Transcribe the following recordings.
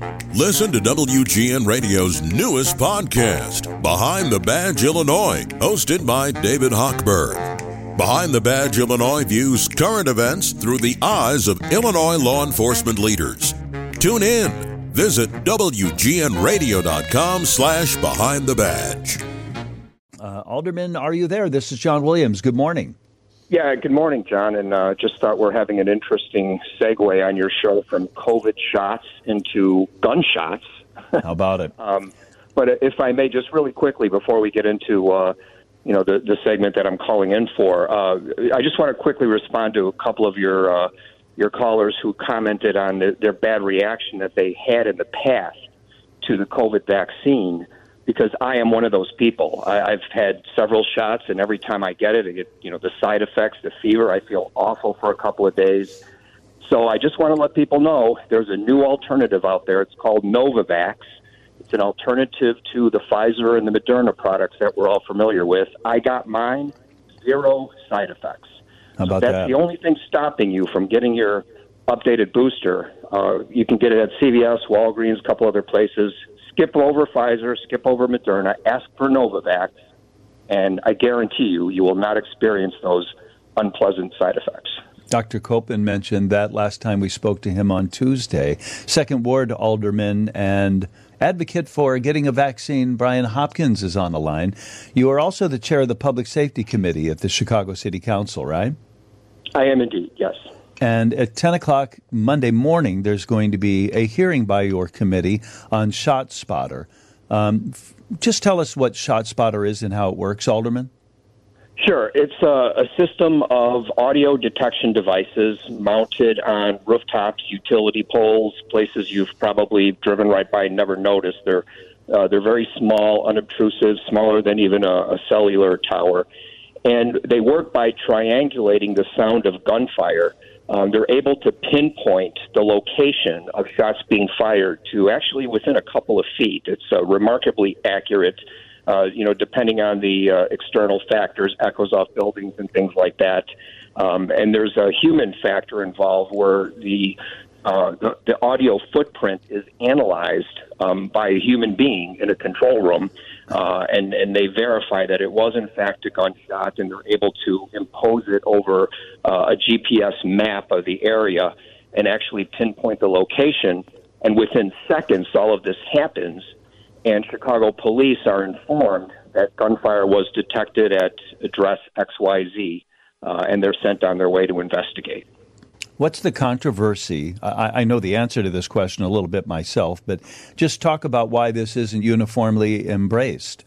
Listen to WGN Radio's newest podcast, Behind the Badge Illinois, hosted by David Hochberg. Behind the Badge Illinois views current events through the eyes of Illinois law enforcement leaders. Tune in. Visit WGNRadio.com/Behind the Badge. Alderman, are you there? This is John Williams. Good morning. Yeah, good morning, John. And just thought we're having an interesting segue on your show from COVID shots into gunshots. How about it? But if I may, just really quickly before we get into the segment that I'm calling in for, I just want to quickly respond to a couple of your callers who commented on their bad reaction that they had in the past to the COVID vaccine. Because I am one of those people. I've had several shots, and every time I get it, I get the side effects, the fever. I feel awful for a couple of days. So I just want to let people know there's a new alternative out there. It's called Novavax. It's an alternative to the Pfizer and the Moderna products that we're all familiar with. I got mine, 0 side effects. How about that's the only thing stopping you from getting your updated booster. You can get it at CVS, Walgreens, a couple other places. Skip over Pfizer, skip over Moderna, ask for Novavax, and I guarantee you will not experience those unpleasant side effects. Dr. Copen mentioned that last time we spoke to him on Tuesday. Second Ward Alderman and advocate for getting a vaccine, Brian Hopkins, is on the line. You are also the chair of the Public Safety Committee at the Chicago City Council, right? I am indeed, yes. And at 10 o'clock Monday morning, there's going to be a hearing by your committee on ShotSpotter. Just tell us what ShotSpotter is and how it works, Alderman. Sure. It's a system of audio detection devices mounted on rooftops, utility poles, places you've probably driven right by and never noticed. They're very small, unobtrusive, smaller than even a cellular tower. And they work by triangulating the sound of gunfire. They're able to pinpoint the location of shots being fired to actually within a couple of feet. It's remarkably accurate, depending on the external factors, echoes off buildings and things like that. And there's a human factor involved where the audio footprint is analyzed by a human being in a control room, and they verify that it was in fact a gunshot, and they're able to impose it over a GPS map of the area and actually pinpoint the location. And within seconds, all of this happens, and Chicago police are informed that gunfire was detected at address XYZ, and they're sent on their way to investigate. What's the controversy? I know the answer to this question a little bit myself, but just talk about why this isn't uniformly embraced.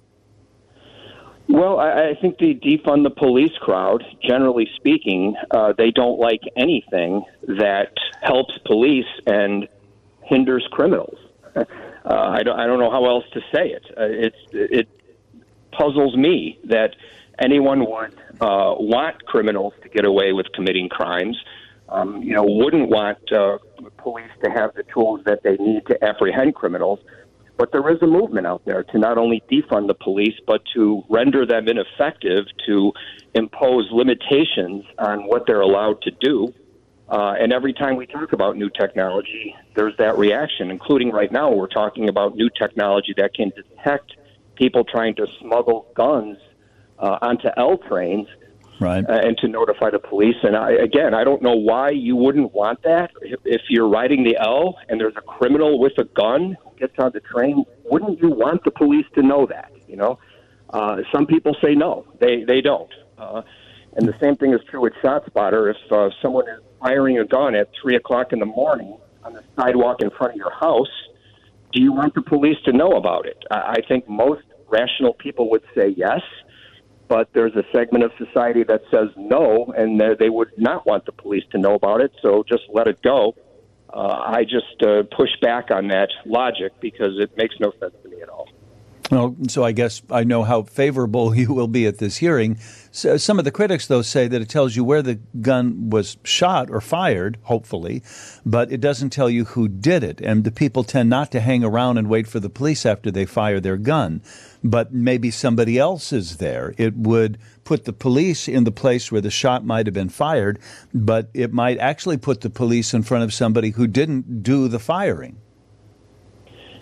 Well, I think the defund the police crowd, generally speaking, they don't like anything that helps police and hinders criminals. I don't know how else to say it. It puzzles me that anyone would want criminals to get away with committing crimes. Wouldn't want police to have the tools that they need to apprehend criminals. But there is a movement out there to not only defund the police, but to render them ineffective, to impose limitations on what they're allowed to do. And every time we talk about new technology, there's that reaction, including right now we're talking about new technology that can detect people trying to smuggle guns onto L trains. Right. And to notify the police. And I don't know why you wouldn't want that. If you're riding the L and there's a criminal with a gun who gets on the train, wouldn't you want the police to know that? Some people say no, they don't. And the same thing is true with ShotSpotter. If someone is firing a gun at 3 o'clock in the morning on the sidewalk in front of your house, do you want the police to know about it? I think most rational people would say yes. But there's a segment of society that says no, and they would not want the police to know about it, so just let it go. I just push back on that logic because it makes no sense to me at all. Well, so I guess I know how favorable you will be at this hearing. So some of the critics, though, say that it tells you where the gun was shot or fired, hopefully, but it doesn't tell you who did it. And the people tend not to hang around and wait for the police after they fire their gun. But maybe somebody else is there. It would put the police in the place where the shot might have been fired, but it might actually put the police in front of somebody who didn't do the firing.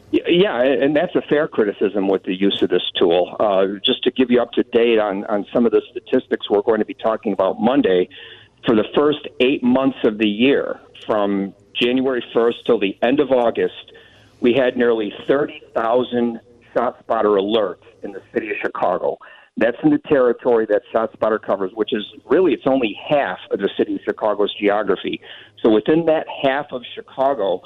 Yeah, and that's a fair criticism with the use of this tool. Just to give you up to date on some of the statistics we're going to be talking about Monday, for the first 8 months of the year, from January 1st till the end of August, we had nearly 30,000 ShotSpotter alerts in the city of Chicago. That's in the territory that ShotSpotter covers, which is really, it's only half of the city of Chicago's geography. So within that half of Chicago,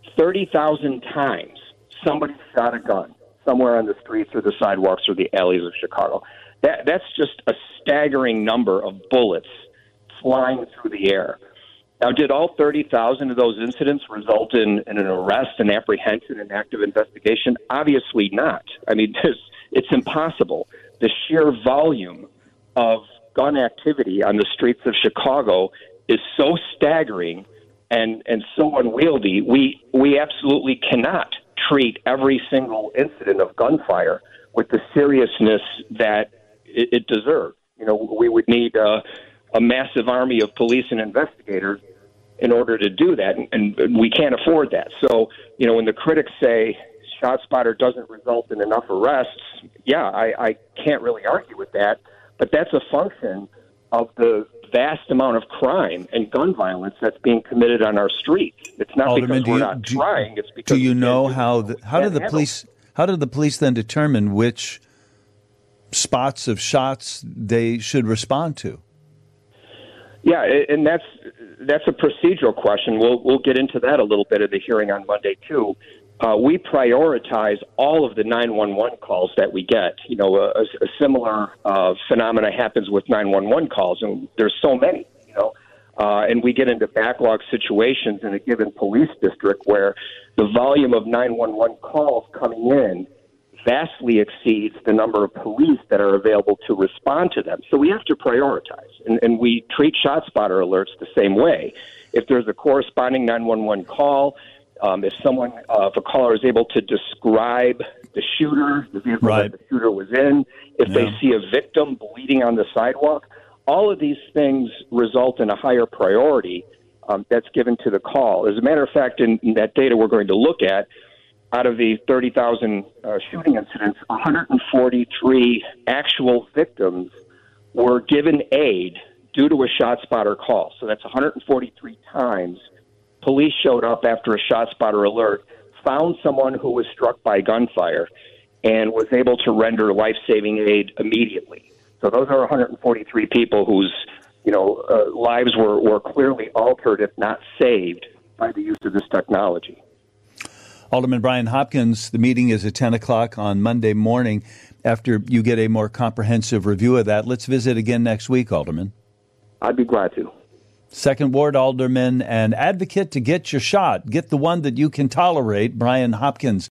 30,000 times somebody shot a gun somewhere on the streets or the sidewalks or the alleys of Chicago. That's just a staggering number of bullets flying through the air. Now, did all 30,000 of those incidents result in an arrest, an apprehension, an active investigation? Obviously not. I mean, it's impossible. The sheer volume of gun activity on the streets of Chicago is so staggering and so unwieldy. We absolutely cannot treat every single incident of gunfire with the seriousness that it deserves. You know, we would need a massive army of police and investigators in order to do that, and we can't afford that. So, you know, when the critics say ShotSpotter doesn't result in enough arrests, yeah, I can't really argue with that, but that's a function of the vast amount of crime and gun violence that's being committed on our streets. It's not Alderman, because we're not trying. It's because do you know how did the police then determine which spots of shots they should respond to? Yeah, and that's a procedural question. We'll get into that a little bit at the hearing on Monday too. We prioritize all of the 911 calls that we get. You know, a similar phenomena happens with 911 calls, and there's so many. You know, and we get into backlog situations in a given police district where the volume of 911 calls coming in vastly exceeds the number of police that are available to respond to them. So we have to prioritize, and we treat ShotSpotter alerts the same way. If there's a corresponding 911 call, if a caller is able to describe the shooter, the vehicle that the shooter was in, if they see a victim bleeding on the sidewalk, all of these things result in a higher priority that's given to the call. As a matter of fact, in that data we're going to look at, out of the 30,000 shooting incidents, 143 actual victims were given aid due to a ShotSpotter call. So that's 143 times police showed up after a ShotSpotter alert, found someone who was struck by gunfire, and was able to render life-saving aid immediately. So those are 143 people whose lives were clearly altered, if not saved, by the use of this technology. Alderman Brian Hopkins, the meeting is at 10 o'clock on Monday morning. After you get a more comprehensive review of that, let's visit again next week, Alderman. I'd be glad to. Second Ward Alderman and advocate to get your shot. Get the one that you can tolerate, Brian Hopkins.